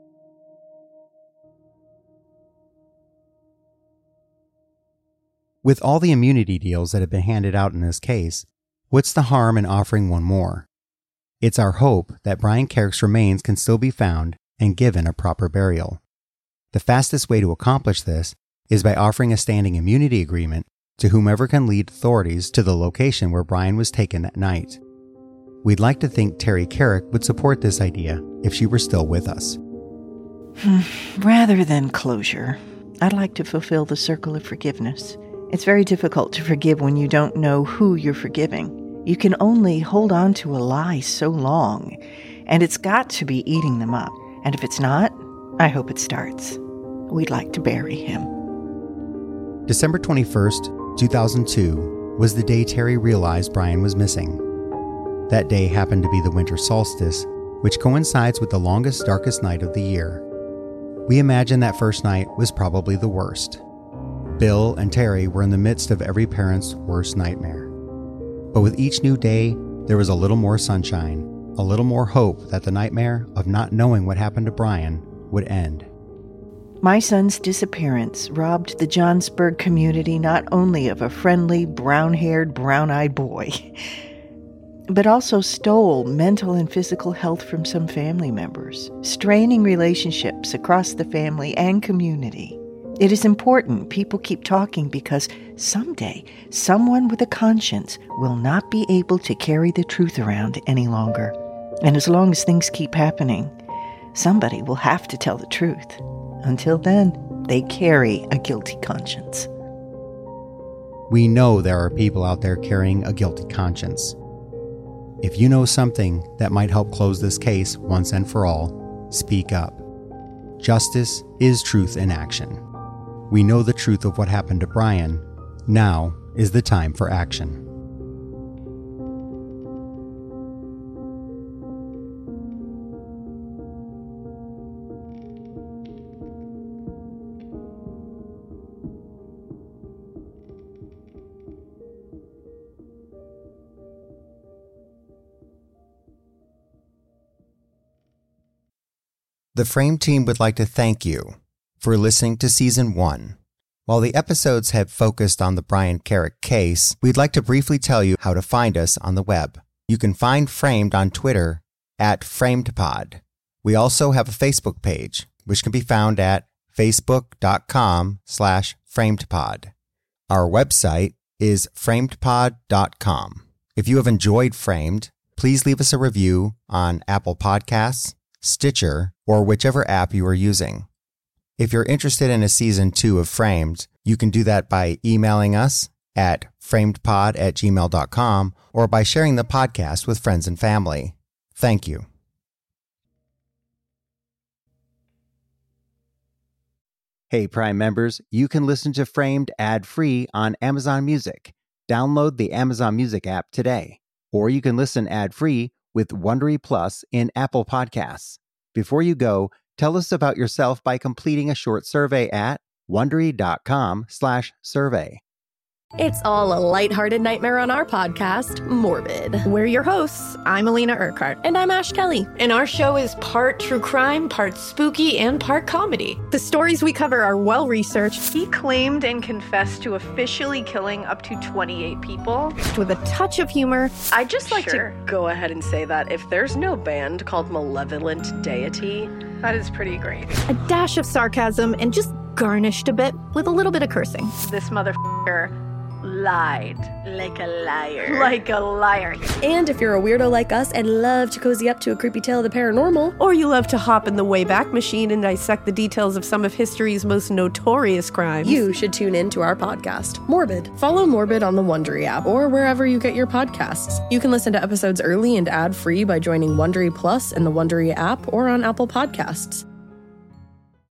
With all the immunity deals that have been handed out in this case, what's the harm in offering one more? It's our hope that Brian Carrick's remains can still be found and given a proper burial. The fastest way to accomplish this is by offering a standing immunity agreement to whomever can lead authorities to the location where Brian was taken that night. We'd like to think Terry Carrick would support this idea if she were still with us. Rather than closure, I'd like to fulfill the circle of forgiveness. It's very difficult to forgive when you don't know who you're forgiving. You can only hold on to a lie so long, and it's got to be eating them up. And if it's not, I hope it starts. We'd like to bury him. December 21st, 2002 was the day Terry realized Brian was missing. That day happened to be the winter solstice, which coincides with the longest, darkest night of the year. We imagine that first night was probably the worst. Bill and Terry were in the midst of every parent's worst nightmare. But with each new day, there was a little more sunshine, a little more hope that the nightmare of not knowing what happened to Brian would end. My son's disappearance robbed the Johnsburg community not only of a friendly, brown-haired, brown-eyed boy, but also stole mental and physical health from some family members, straining relationships across the family and community. It is important people keep talking because someday someone with a conscience will not be able to carry the truth around any longer. And as long as things keep happening, somebody will have to tell the truth. Until then, they carry a guilty conscience. We know there are people out there carrying a guilty conscience. If you know something that might help close this case once and for all, speak up. Justice is truth in action. We know the truth of what happened to Brian. Now is the time for action. The Frame team would like to thank you for listening to Season 1. While the episodes have focused on the Brian Carrick case, we'd like to briefly tell you how to find us on the web. You can find Framed on Twitter at FramedPod. We also have a Facebook page, which can be found at facebook.com/framedpod. Our website is framedpod.com. If you have enjoyed Framed, please leave us a review on Apple Podcasts, Stitcher, or whichever app you are using. If you're interested in a Season 2 of Framed, you can do that by emailing us at framedpod@gmail.com or by sharing the podcast with friends and family. Thank you. Hey, Prime members, you can listen to Framed ad-free on Amazon Music. Download the Amazon Music app today. Or you can listen ad-free with Wondery Plus in Apple Podcasts. Before you go, tell us about yourself by completing a short survey at Wondery.com/survey. It's all a lighthearted nightmare on our podcast, Morbid. We're your hosts. I'm Alina Urquhart. And I'm Ash Kelly. And our show is part true crime, part spooky, and part comedy. The stories we cover are well-researched. He claimed and confessed to officially killing up to 28 people. With a touch of humor. I'd just like to go ahead and say that if there's no band called Malevolent Deity, that is pretty great. A dash of sarcasm and just garnished a bit with a little bit of cursing. This motherfucker lied. Like a liar. Like a liar. And if you're a weirdo like us and love to cozy up to a creepy tale of the paranormal, or you love to hop in the Wayback Machine and dissect the details of some of history's most notorious crimes, you should tune in to our podcast, Morbid. Follow Morbid on the Wondery app or wherever you get your podcasts. You can listen to episodes early and ad-free by joining Wondery Plus in the Wondery app or on Apple Podcasts.